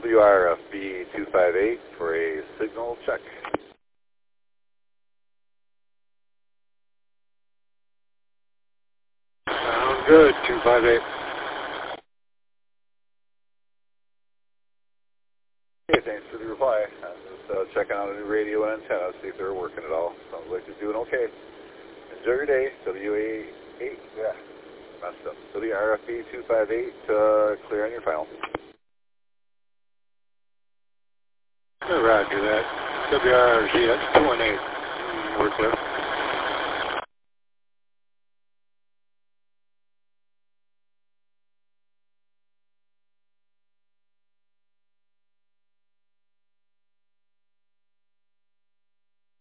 WRFB 258 for a signal check. Sound good, 258. Okay, thanks for the reply. I'm just checking out a new radio and antenna, see if they're working at all. Sounds like they're doing okay. Enjoy your day. WA8, yeah, messed up. WRFB 258, clear on your final. Roger that. WRZ, that's 218. We're clear.